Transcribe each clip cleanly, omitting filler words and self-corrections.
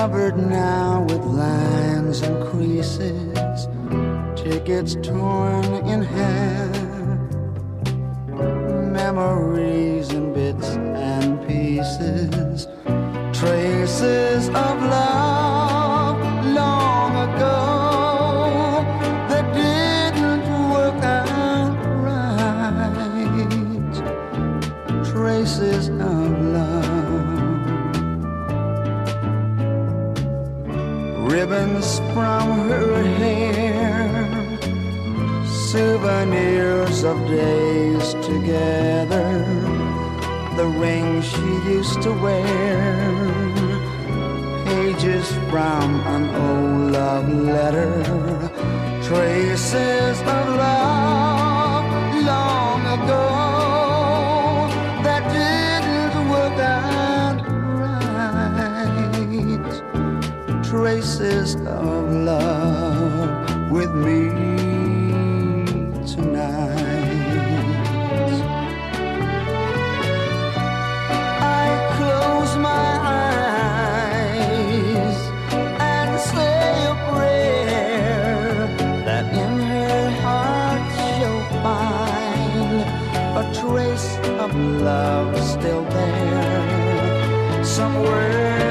covered now with lines and creases, tickets torn in half, memories in bits and pieces, traces of love long ago that didn't work out right, traces of love. Ribbons from her hair, souvenirs of days together, the ring she used to wear, pages from an old love letter, traces of love long ago that didn't work out right, traces of love with me tonight. I close my eyes and say a prayer that in her heart she'll find a trace of love still there somewhere.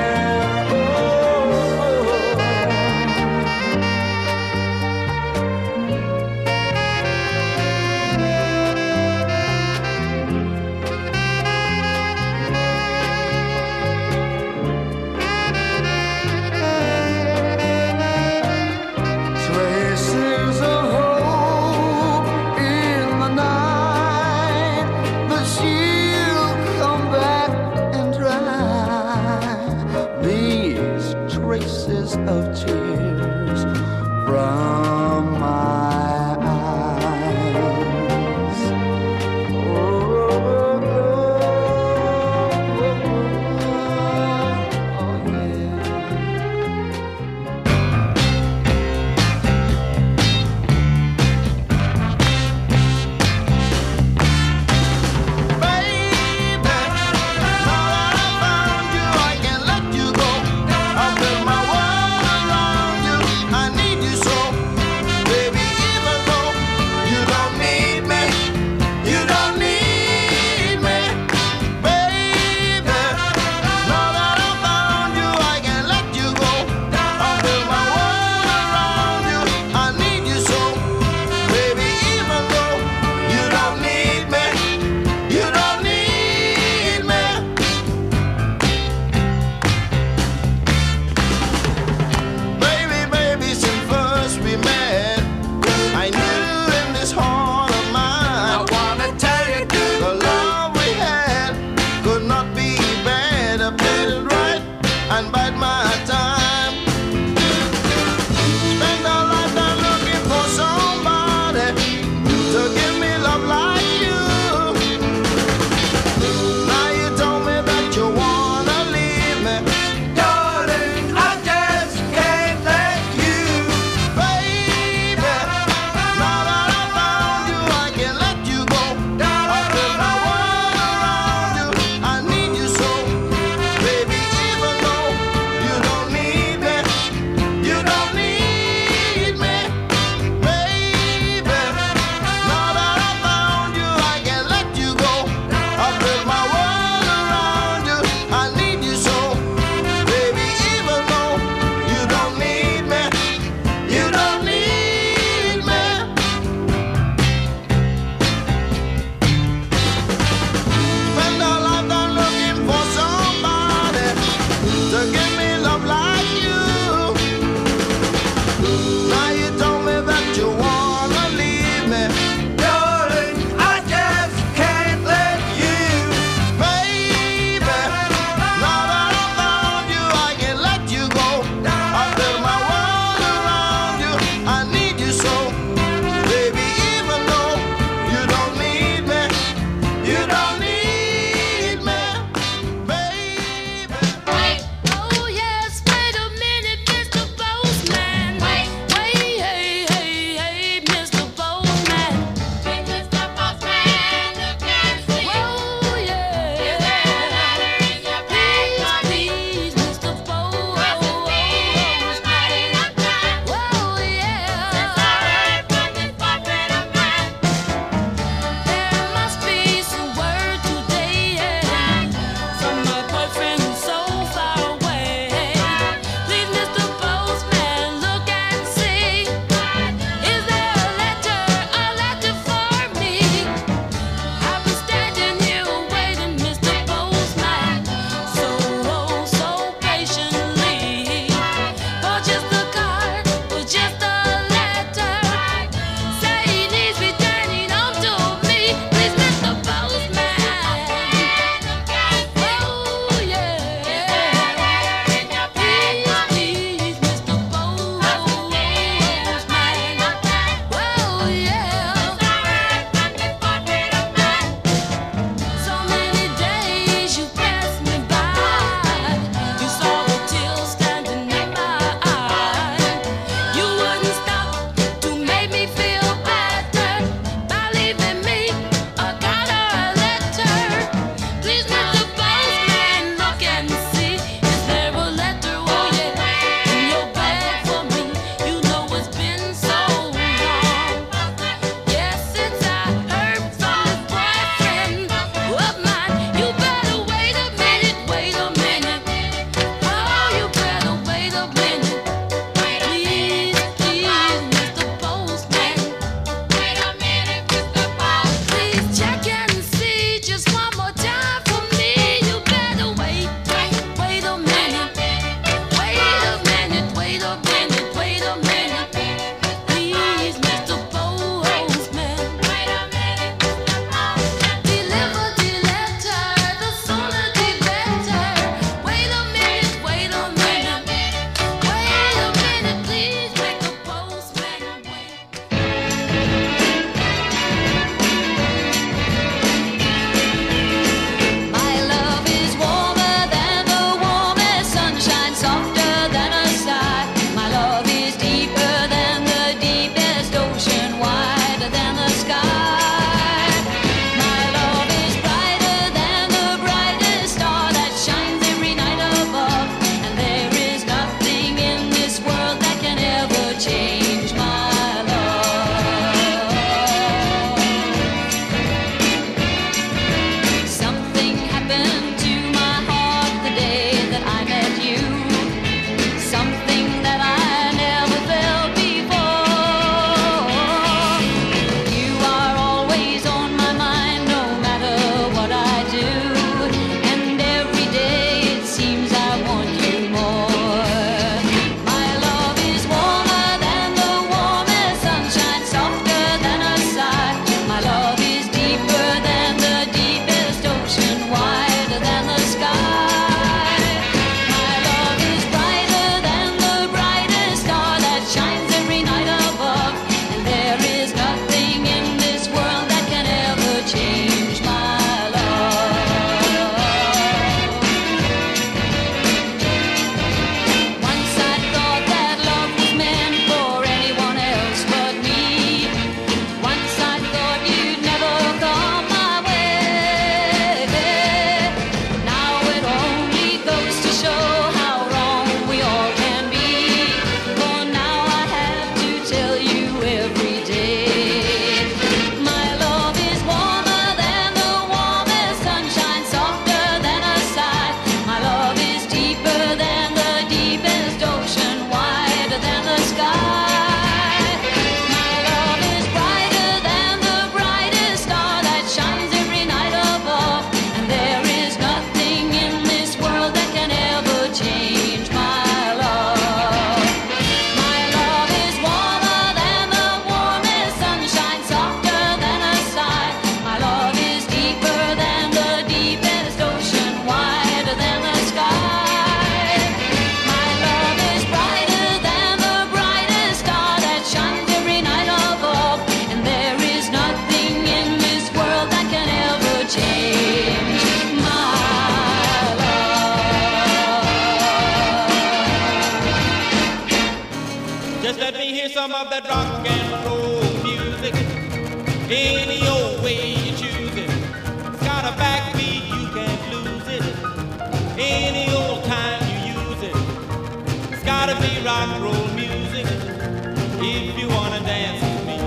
Some of that rock and roll music, any old way you choose it. It's got a backbeat, you can't lose it. Any old time you use it. It's gotta be rock and roll music. If you wanna dance with me,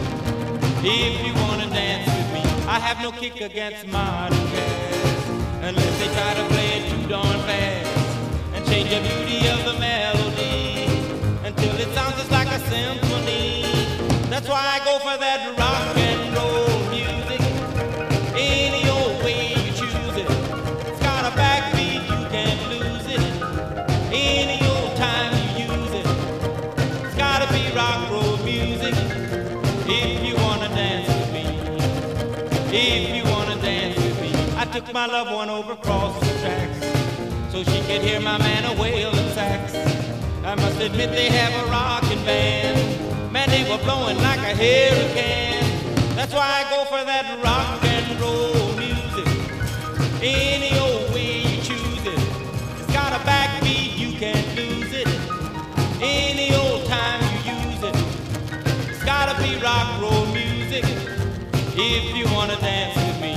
if you wanna dance with me, I have no kick against modern jazz, unless they try to play it too darn fast and change the beauty of the melody until it sounds just like a symphony. That's why I go for that rock and roll music. Any old way you choose it. It's got a backbeat, you can't lose it. Any old time you use it. It's gotta be rock and roll music. If you wanna dance with me, if you wanna dance with me. I took my loved one over across the tracks so she could hear my man a wailing sax. I must admit they have a rockin' band. Man, they were blowing like a hurricane. That's why I go for that rock and roll music. Any old way you choose it. It's got a backbeat, you can't lose it. Any old time you use it. It's gotta be rock and roll music. If you wanna dance with me,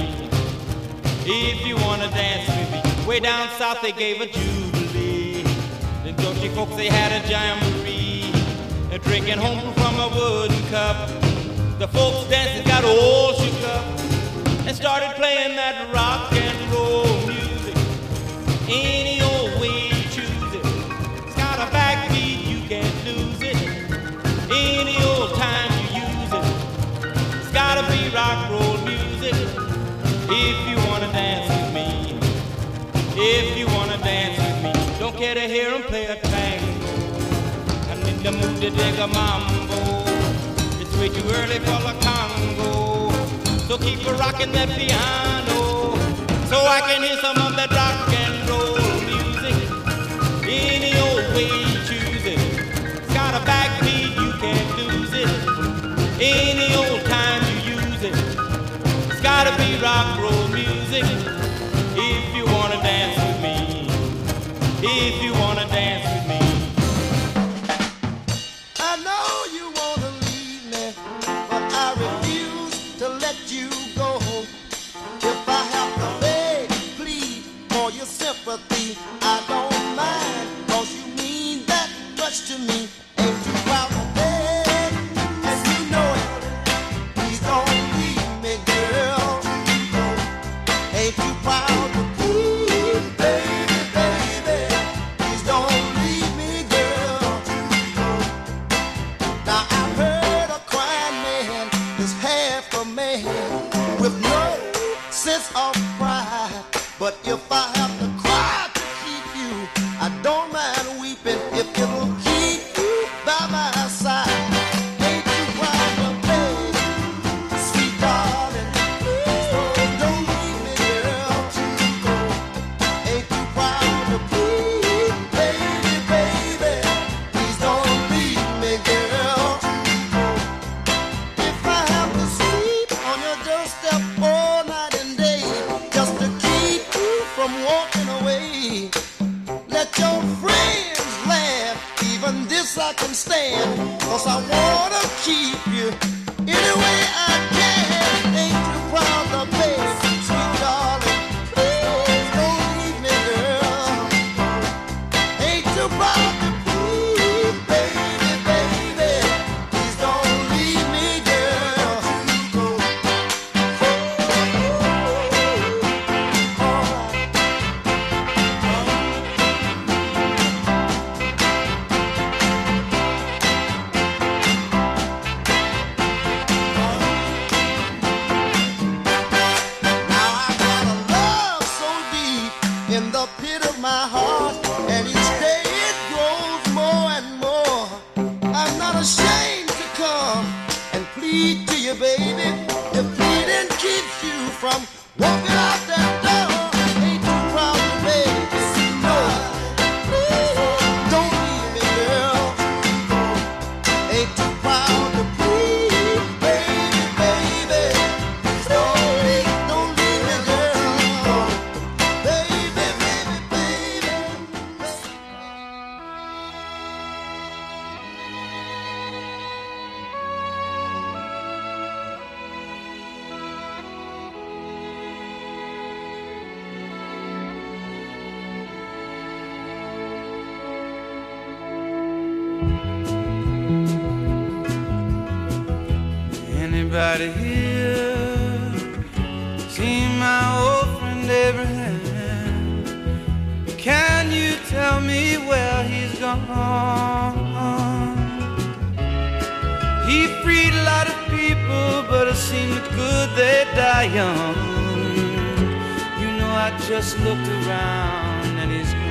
if you wanna dance with me. Way down south they gave a jubilee. Them country folks, they had a jamboree, drinking home from a wooden cup. The folks dancing got all shook up and started playing that rock and roll music. Any old way you choose it. It's got a backbeat, you can't lose it. Any old time you use it. It's gotta be rock and roll music. If you wanna dance with me, if you wanna dance with me. Don't care to hear him play a tango. I'm in the mood to dig a mambo. It's way too early for the Congo. So keep a rocking that piano, so I can hear some of that rock and roll music. Any old way you choose it. It's got a backbeat, you can't lose it. Any old time you use it. It's gotta be rock and roll music. If you wanna dance with me, if you wanna dance with me. I know you wanna leave me, but I refuse to let you go. If I have to beg, plead for your sympathy, I don't mind, 'cause you mean that much to me. Ain't you proud to beg, and you know it. Please don't leave me, girl. Ain't you proud to plead, baby, baby? Please don't leave me, girl. Now I've heard a crying man is half a man with no sense of pride. But if I have to cry to keep you, I don't mind weeping if it'll keep you by my side. Ain't you proud to beg, sweet darling? 'cause I wanna keep you any way I can. Ain't too proud to pay, sweet darling. Please don't leave me, girl. Ain't too proud to please, baby, baby. Please don't leave me, girl. Now I got a love so deep in the pit of my heart, and each day it grows more and more. I'm not ashamed to come and plead to you, baby. If pleading keeps you from walking out that door, ain't too proud to beg. No, please don't leave me, girl. Ain't too proud to plead, baby, baby. Don't leave me, girl. Baby, baby, baby. Anybody here seen my old friend Abraham? Can you tell me where he's gone? He freed a lot of people, but it seemed good they die young. You know, I just looked around and he's gone.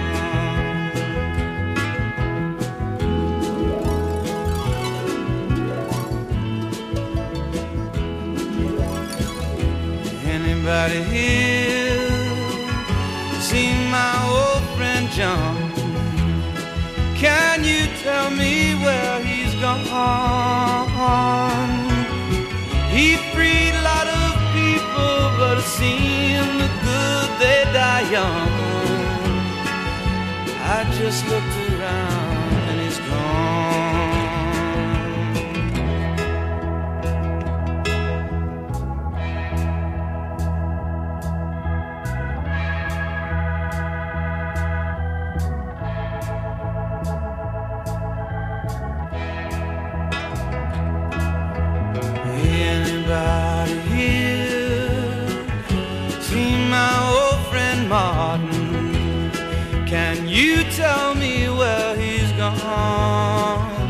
Anybody here seen my old friend John? Can you tell me where he's gone? He freed a lot of people, but it seemed good they die young. I just looked around and he's gone. Anybody here seen my old friend Martin? Can you tell me where he's gone?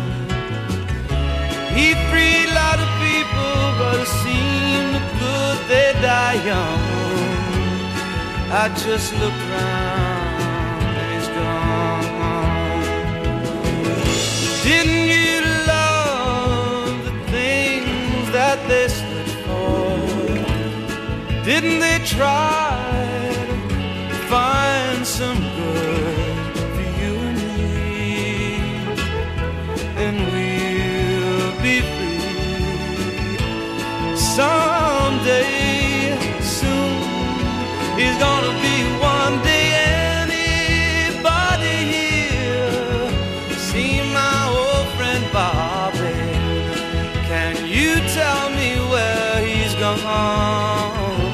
He freed a lot of people, but it seemed good they die young. I just looked around and he's gone. Didn't you love the things that they stood for? Didn't they try to find some good for you and me? And we'll be free someday soon. He's gonna be one day. Anybody here see my old friend Bobby? Can you tell me where he's gone?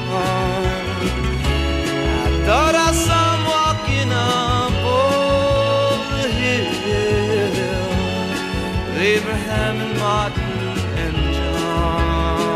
I thought I saw him walking up over the hill with Abraham and Martin and John.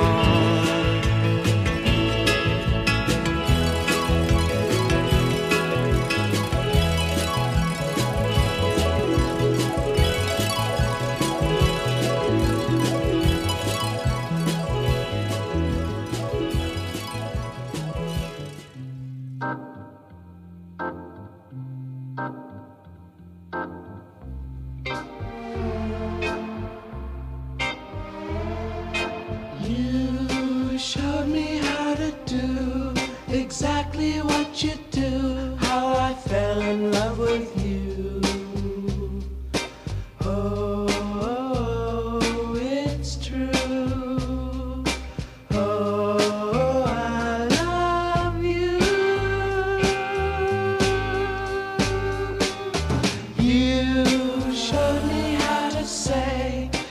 You showed me how to do exactly what you do, how I fell in love with you. Oh, it's true. Oh, I love you. You showed me how to say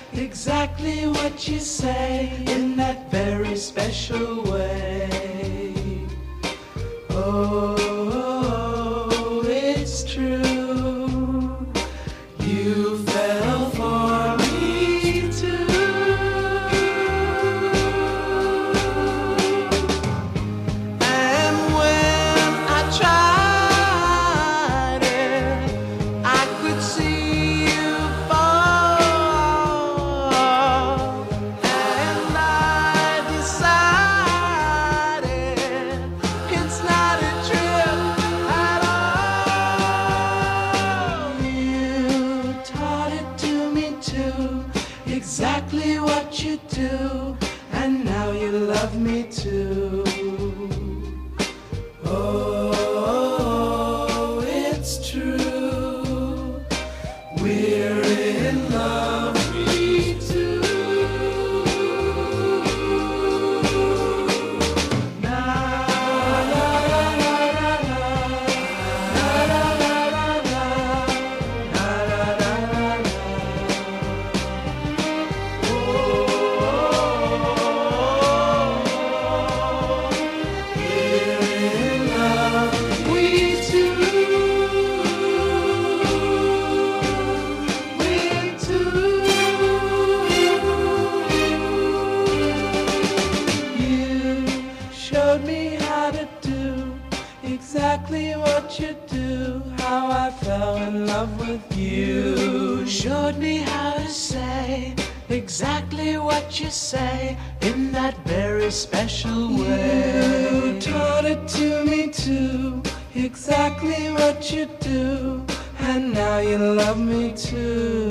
showed me how to do exactly what you do. How I fell in love with you. Showed me how to say exactly what you say in that very special way. You taught it to me too, exactly what you do, and now you love me too.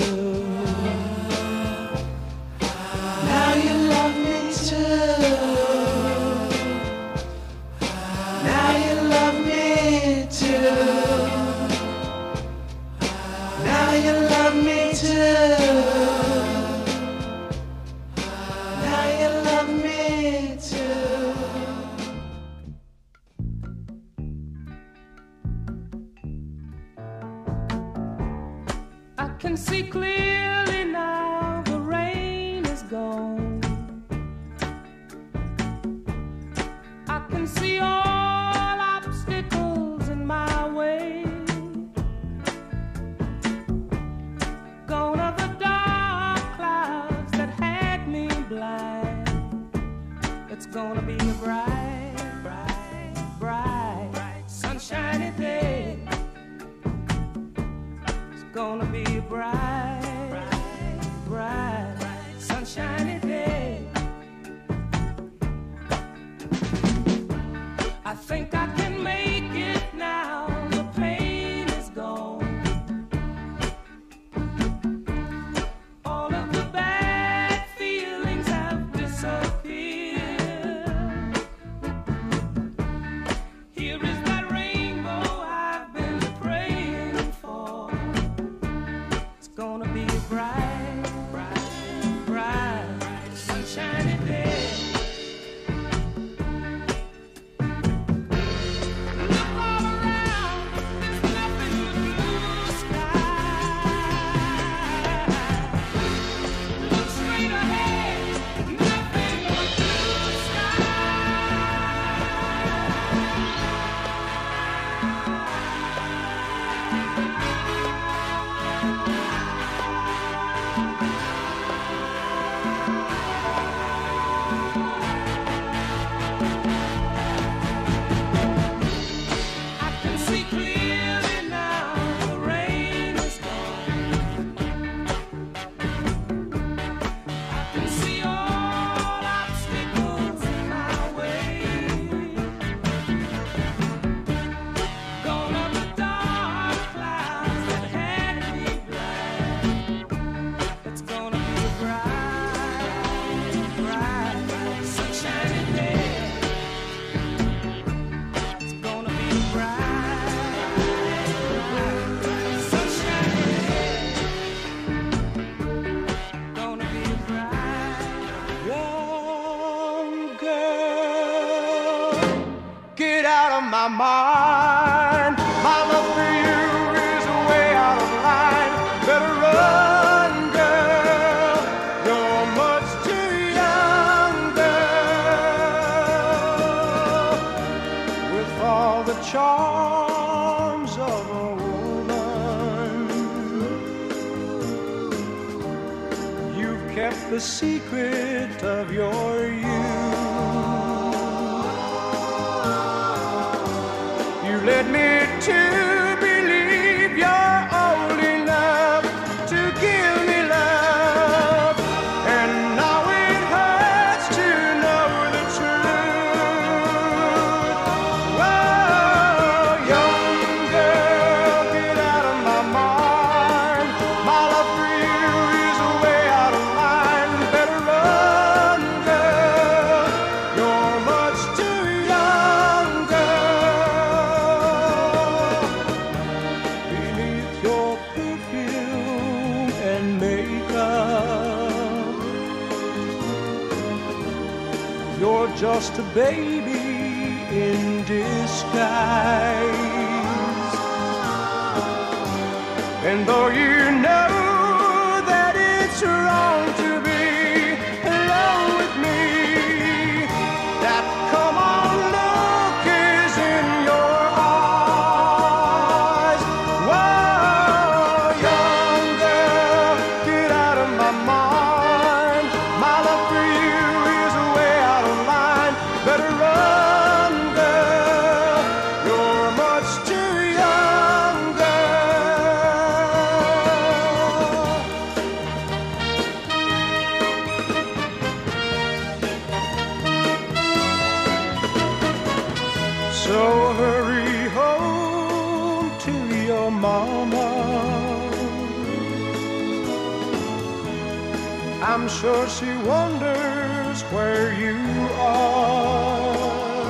Now you love me too. Now you love me too. Now you love me too. Now you love me too. I can see clearly now the rain is gone. I can see all obstacles in my way. Gone are the dark clouds that had me blind. It's gonna be a bright, bright, bright, sunshiny day. It's gonna be a bright, bright, bright, sunshiny day. I think I can make it now. The pain is gone. All of the bad feelings have disappeared. Here is that rainbow I've been praying for. It's gonna be a bright, bright, bright, sunshiny day. Look all around, there's nothing but blue sky. Look straight ahead, nothing but blue sky. I can see clearly now the rain is gone. I can see all obstacles in my way. Gone are the dark clouds that had me blind. It's gonna be a bright, bright, sunshiny day. It's gonna be a bright, bright, sunshiny day. Gonna be a bright. Young girl, get out of my mind. My love for you is way out of line. Better run, girl. You're much too young, girl. With all the charms of a woman, you've kept the secret of your youth. You led me to believe you're old enough to give me love, and now it hurts to know the truth. Whoa, young girl, get out of my mind. My love for you is way out of line. Better run, girl. You're much too young, girl. Beneath your perfume and makeup, you're just a baby in disguise. And though you know that it's wrong to be alone with me, that come on look is in your eyes. Whoa, young girl, get out of my mind. My love for you is way out of line. Better run. So hurry home to your mama. I'm sure she wonders where you are.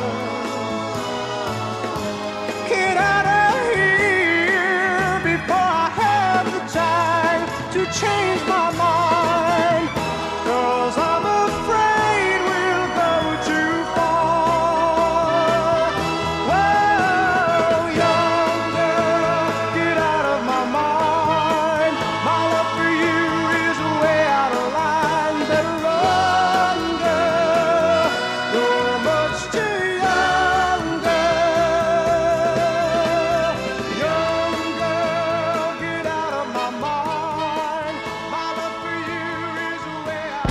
Get out of here before I have the time to change my mind, 'cause I'm afraid we'll go too far. Whoa, young girl, get out of my mind. My love for you is way out of line. Better run, girl, you're much too young, girl. Young girl, get out of my mind. My love for you is way out.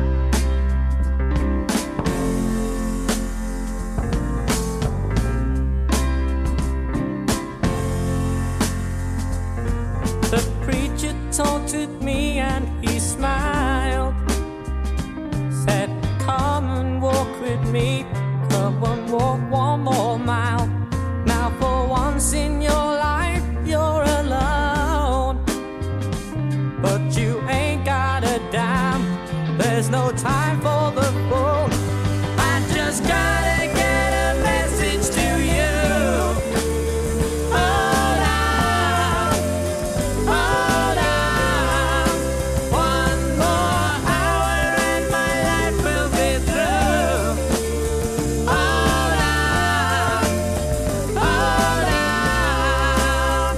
The preacher taunted me and he smiled. Said, come and walk with me. Come and walk one more mile. Now for once in your life you're alone. But you ain't got a dime. There's no time for the phone. I just gotta get a message to you. Hold on, hold on. One more hour and my life will be through. Hold on, hold on.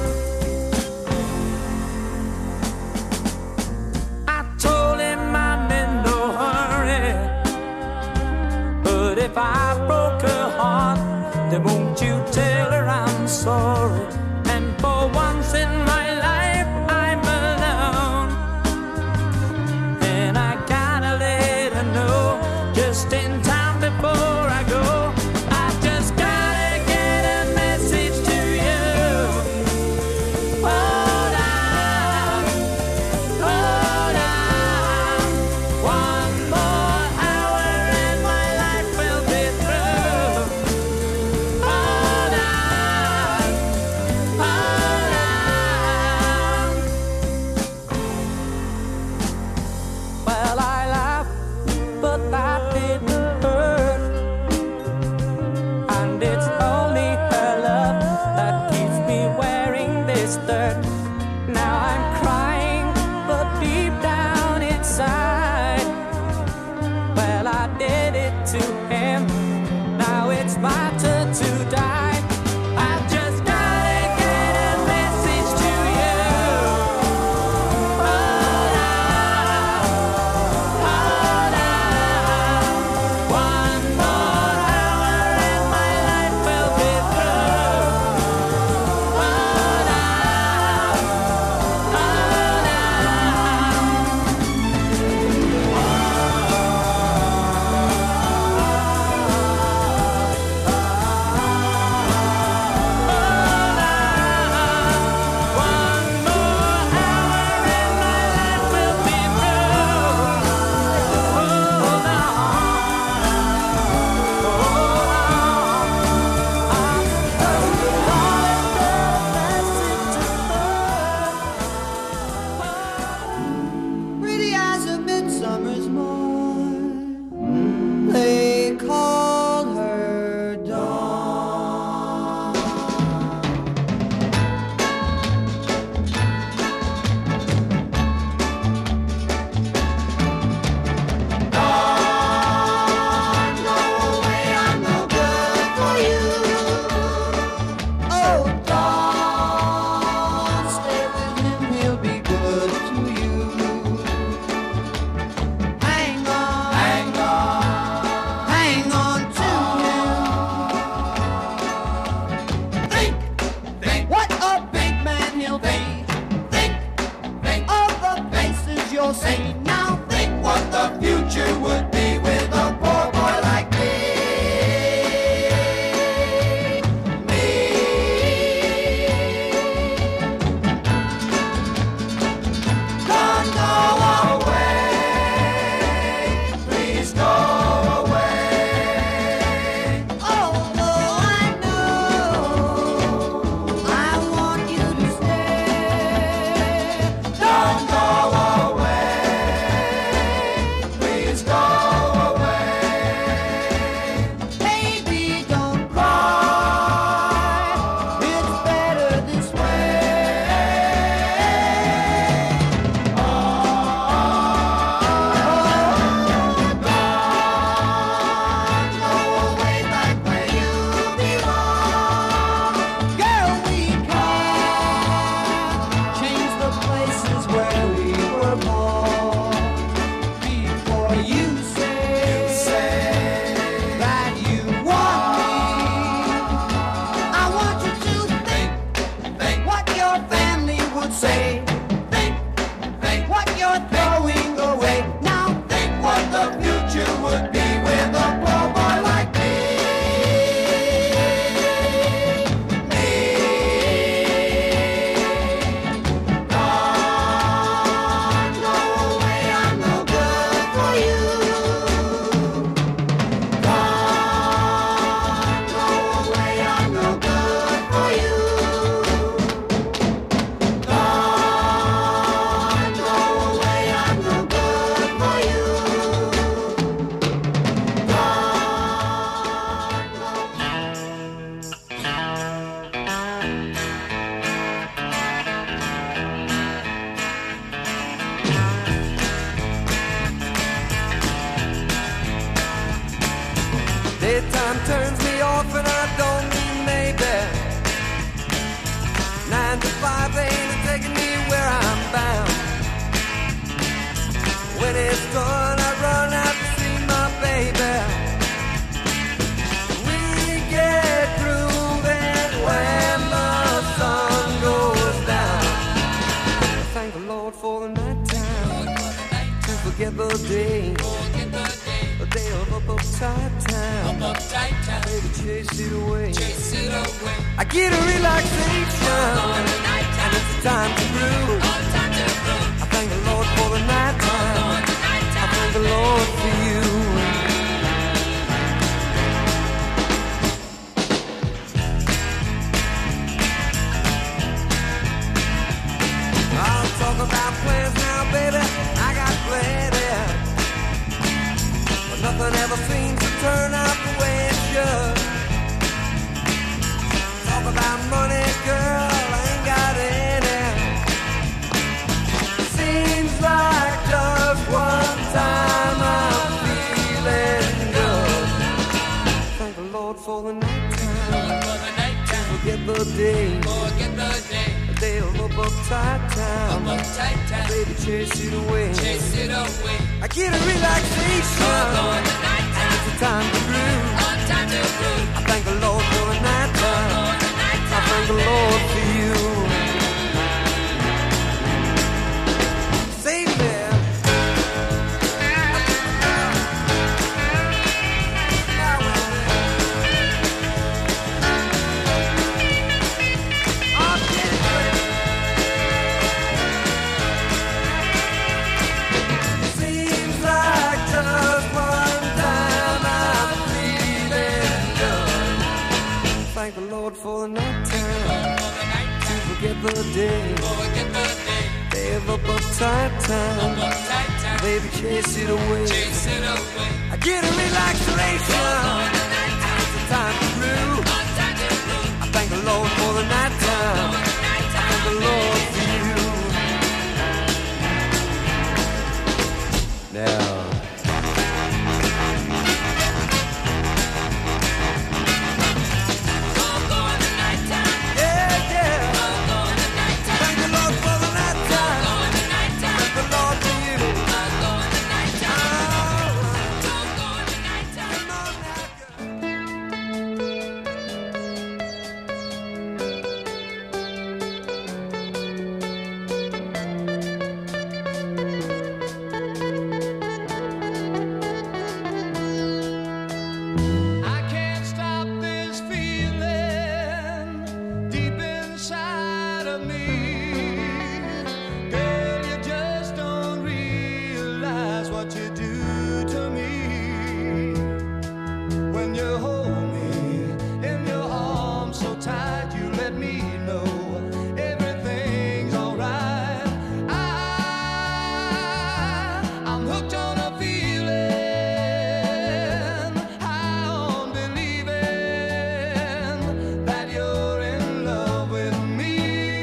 I told him I'm in no hurry, but if I broke her heart, then won't you tell her I'm sorry? And for once in my life I'm alone, and I gotta let her know just in time before I go. I just gotta get a message to you. Hold on, hold on. One more hour and my life will be through. Hold on, hold on. Well, I laughed, but that didn't hurt. And it's only her love that keeps me wearing this dirt. Now I'm crying, but deep down inside, well, I did it to him. Now it's my turn to die. I just gotta get a message to you. Hold on, hold on. One more hour and my life will be through. Hold on, hold on. forget the day, the day of uptight time. Baby, chase it away. I get a relaxation, and it's time to groove. I thank the Lord for the night time. I thank the Lord for you. I'll talk about plans now, baby. I got plenty, but nothing ever seems to turn out the way it should. Talk about money, girl, I ain't got any. Seems like just one time I'm feeling good. Thank the Lord for the night time. Forget the day, the day of uptight time. Baby, chase it away. I get a relaxation, and it's a time to groove. I thank the Lord for the night time. I thank the Lord for you. Save me. Seems like just one time I'm feeling good. Thank the Lord for the night time. To forget the day, day of uptight time. Baby, chase it away. I get a relaxation, and it's a time to groove. I thank the Lord for the night time. I thank the Lord for you. Now. Yeah, yeah. Thank the Lord for the night time. Thank the Lord for you. Come on now, girl. I can't stop this feeling deep inside of me. Girl, you just don't realize what you do to me. When you hold me in your arms so tight, you let me know everything's alright. I'm hooked on a feeling, high on believing that you're in love with me.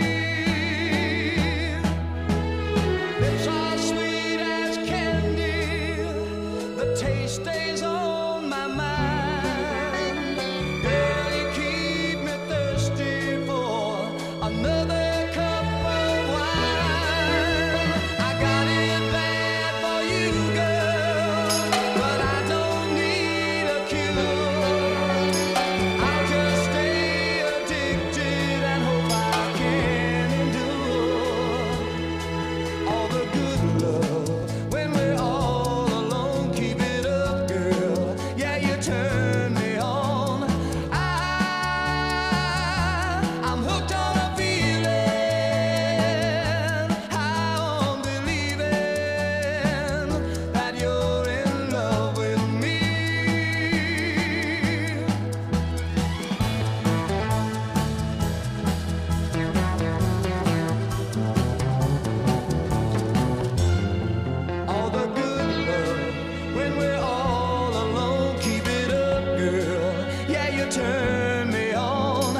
Lips are sweet as candy, the taste stays on my mind. Girl, you keep me thirsty for another cup of wine. I got it bad for you, girl, but I don't need a cure. I'll just stay addicted and hope I can endure all the good love when we're all alone. Keep it up, girl. Yeah, you turn me on. I'm hooked on a feeling, high on believing that you're in love with me. All the good love when we're all alone. Keep it up, girl. Yeah, you turn me on.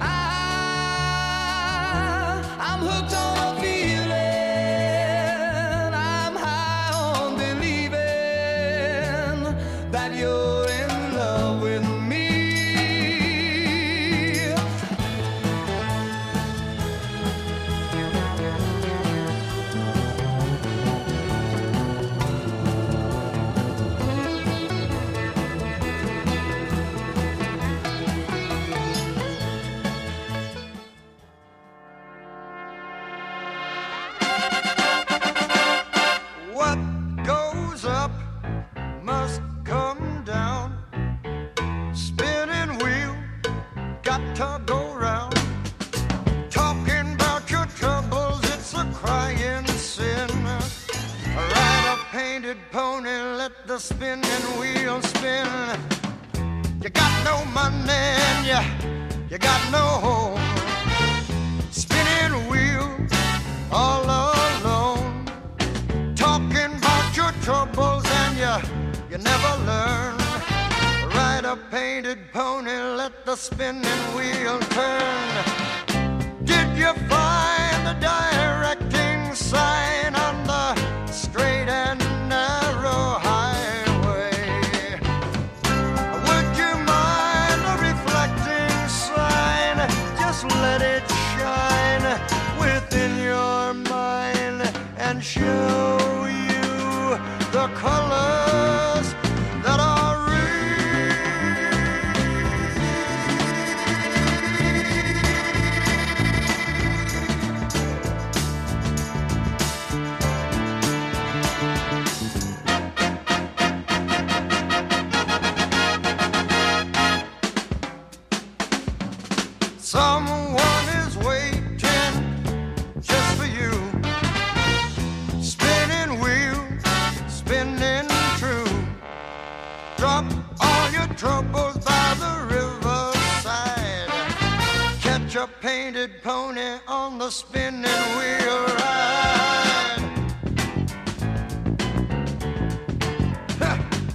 I'm hooked on a feeling. I'm high on believing that you're in love with me. to go round. Talking about your troubles, it's a crying sin. Ride a painted pony, let the spinning wheel spin. You got no money and you got no home. Spinning wheel all alone. Talking about your troubles and you never learn. Ride a painted pony, let the spinning wheel turn. Did you find the directing sign on the straight and narrow highway? Would you mind a reflecting sign? Just let it shine within your mind and show you the colors that are someone is waiting just for you. Spinning wheel, spinning true. Drop all your troubles by the riverside. Catch a painted pony on the spinning wheel ride. Ha!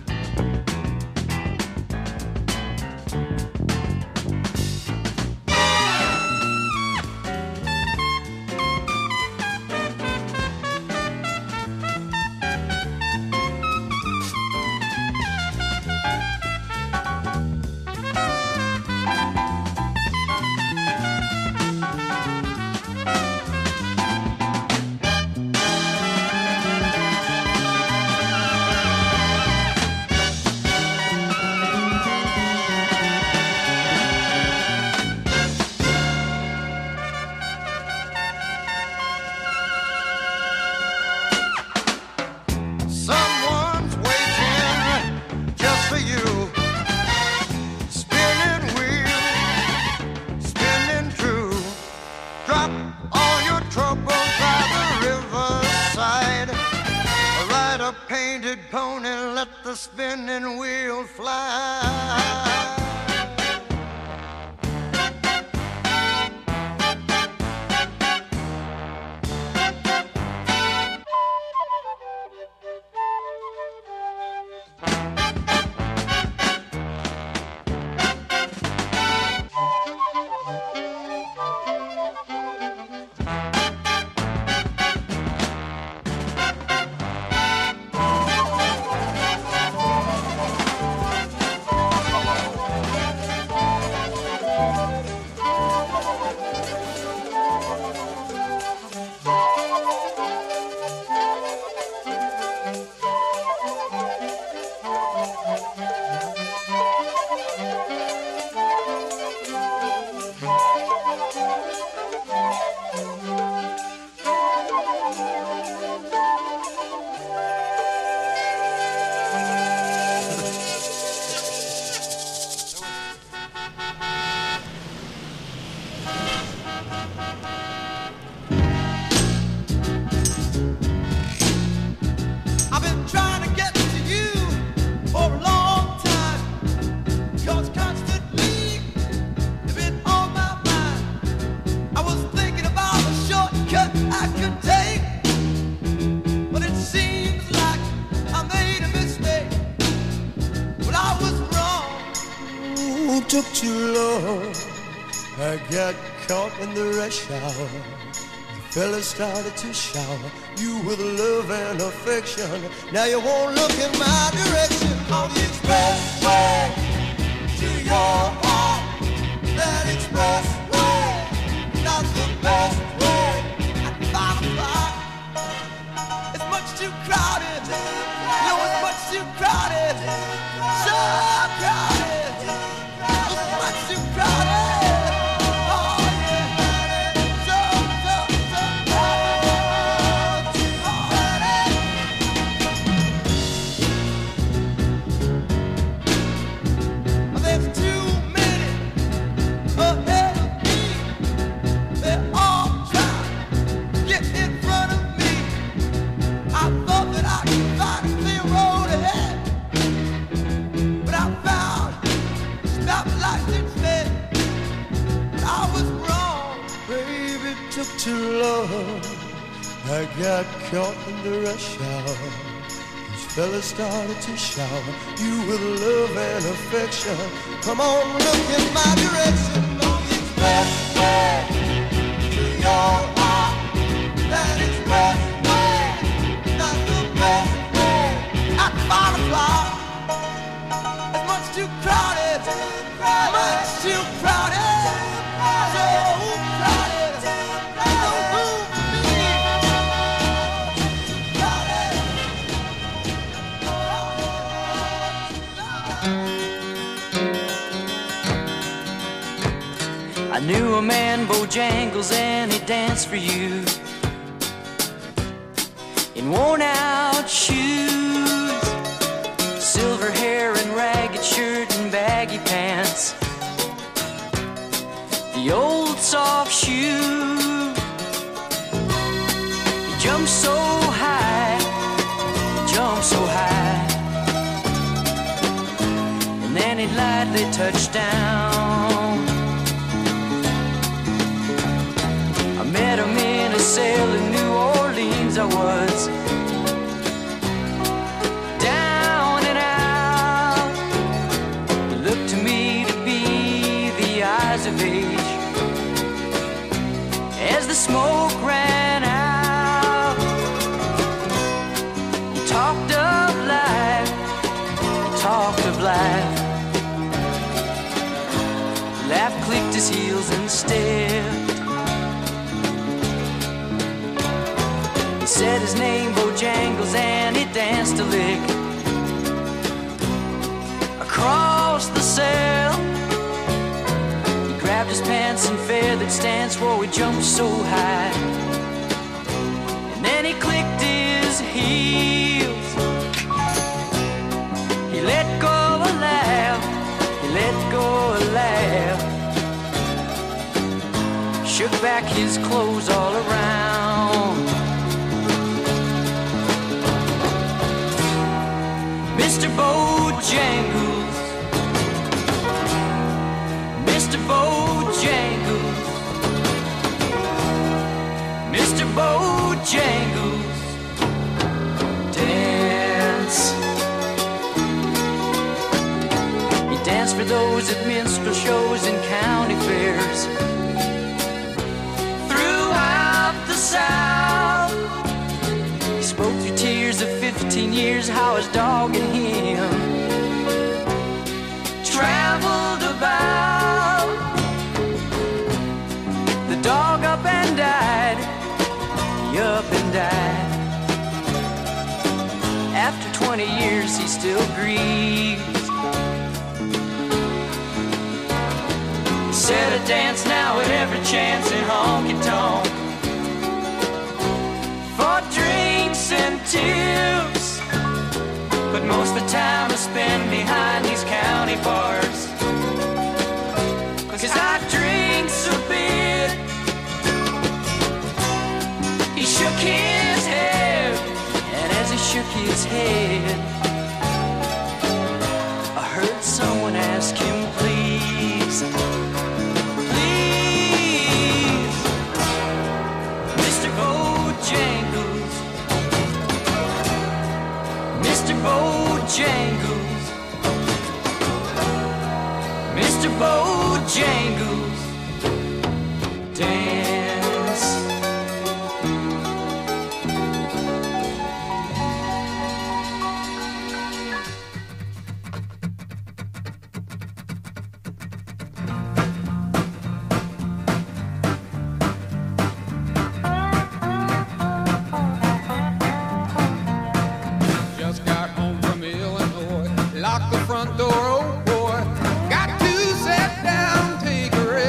Someone's waiting just for you. Spinning wheel, spinning true. Drop all your troubles by the riverside. Ride a painted pony, let the spinning wheel fly. I've been trying to get to you for a long time, 'cause constantly you've been on my mind. I was thinking about a shortcut I could take, but it seems like I made a mistake. But I was wrong. Ooh, took too long. I got caught in the rush hour. Fella started to shower you with love and affection. Now you won't look in my direction. On the expressway to your heart. That expressway, not the best way. At 5 o'clock, it's much too crowded. No, it's much too crowded. So crowded. It's much too crowded. There's too many like it said. I was wrong. Baby, it took too long. I got caught in the rush hour. These fellas started to shower you with love and affection. Come on, look in my direction. On the expressway to your heart. That expressway, not the best way. At Firefly, it's much too crowded. Much too crowded. So crowded. No room for me. I knew a man, Bojangles, and he danced for you in worn-out shoes, silver hair and ragged shirt and baggy pants, the old soft shoe. He jumped so high, jumped so high, and then he lightly touched down. I met him in a cell in New Orleans. I was down and out. He looked to me to be the eyes of age. As the smoke ran out, he talked of life, he talked of life. Laugh clicked his heels and stared. He said his name, Bojangles, and he danced a lick across the cell. He grabbed his pants and feathered stance, whoa, he jumped so high. And then he clicked his heels. He let go a laugh, he let go a laugh. Shook back his clothes all around. Mr. Bojangles, Mr. Bojangles, Mr. Bojangles, dance. He danced for those at minstrel shows and county fairs throughout the South. He spoke through tears of 15 years, how his dog and him traveled about. The dog up and died, he up and died. After 20 years he still grieves. He said I dance now at every chance in honky-tonk for drinks and tips, but most of the time I spend behind these county bars, 'cause I drinks a bit. He shook his head, and as he shook his head, I heard someone ask him, please, please, Mr. Bojangles, Mr. Bojangles, Mr. Bojangles, dance. Just got home from Illinois, locked the front door, oh boy. Got to sit down, take a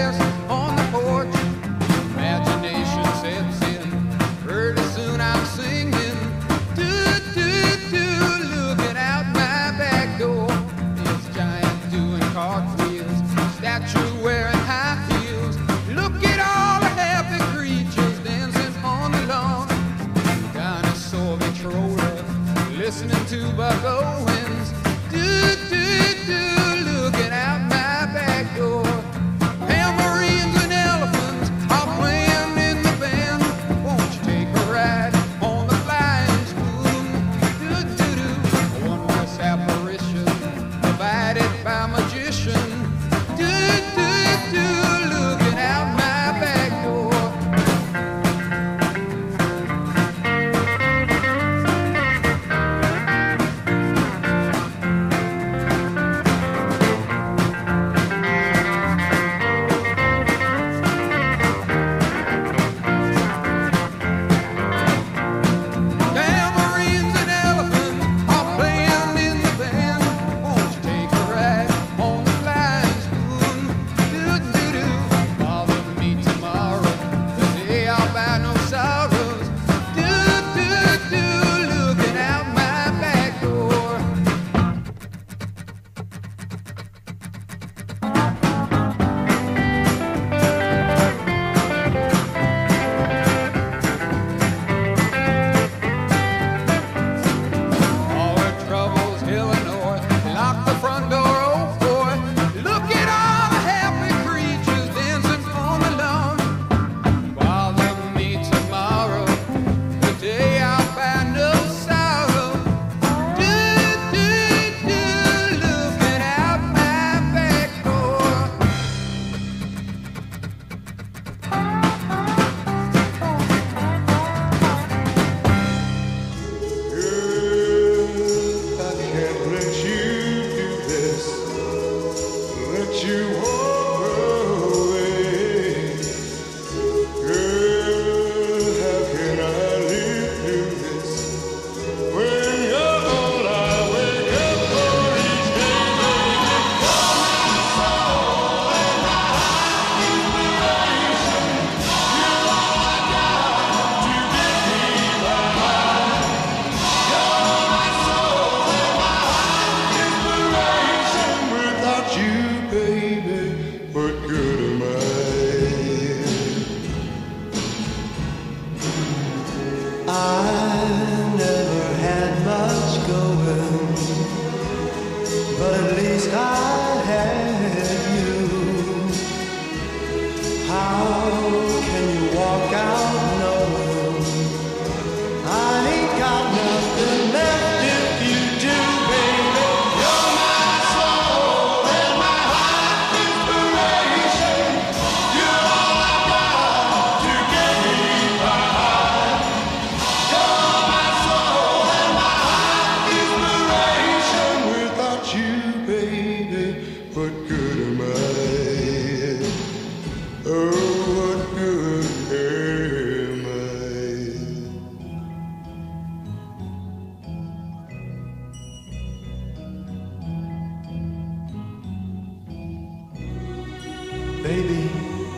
Baby,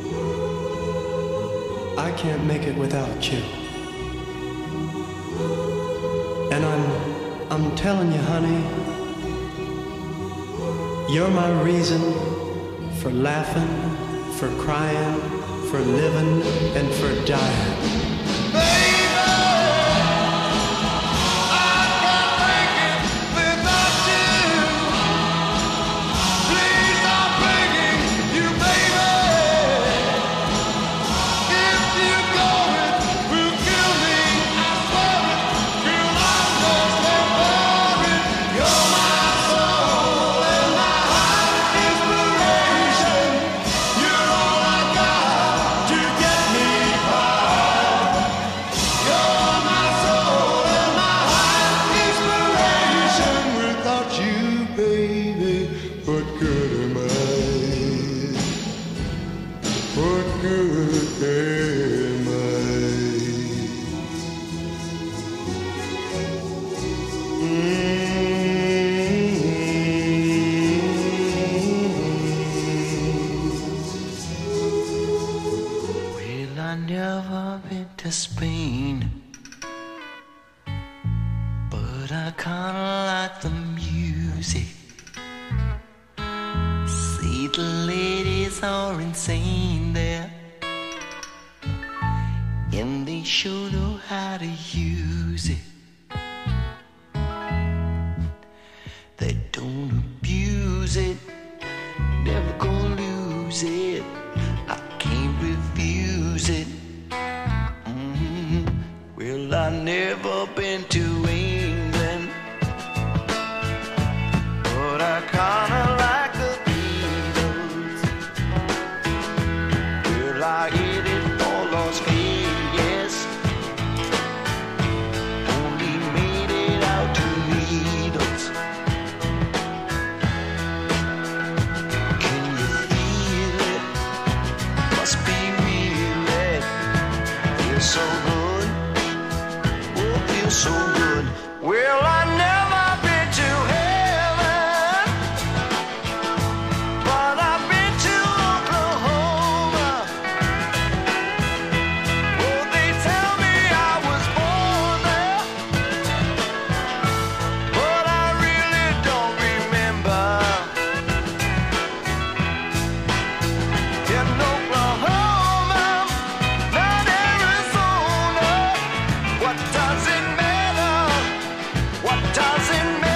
I can't make it without you. And I'm telling you, honey, you're my reason for laughing, for crying, for living, and for dying. Spain, but I kinda like the music. See, the ladies are insane there, and they sure know how to use it. They don't abuse it, never gonna lose it. I can't refuse it. Well, I've never been to England, but I kinda like the Beatles. Well, I hit it for Las Vegas, only made it out to Needles. Can you feel it? Must be real, it feels so good. So good. Well, I never been to heaven, but I've been to Oklahoma. Oh, they tell me I was born there, but I really don't remember. In Oklahoma, not Arizona. What does it matter? What does it matter?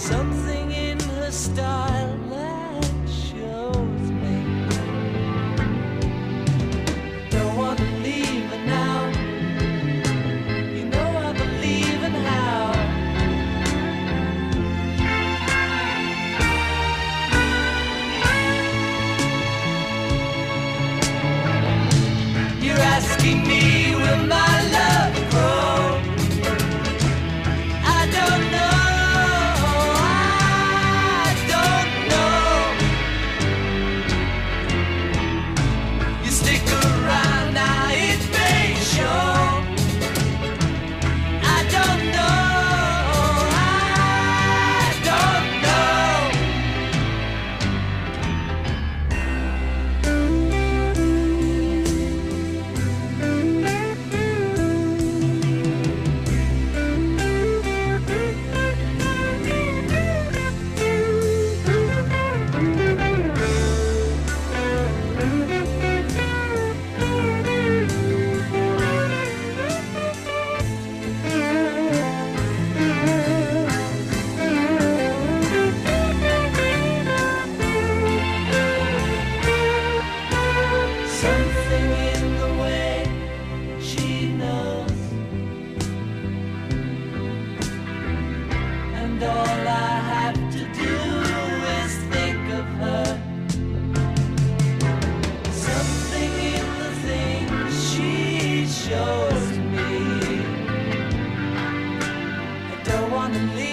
something in her style that shows me. Don't want to leave her now. You know I believe in how. You're asking me, will my love grow? I don't know. Shows me I don't want to leave.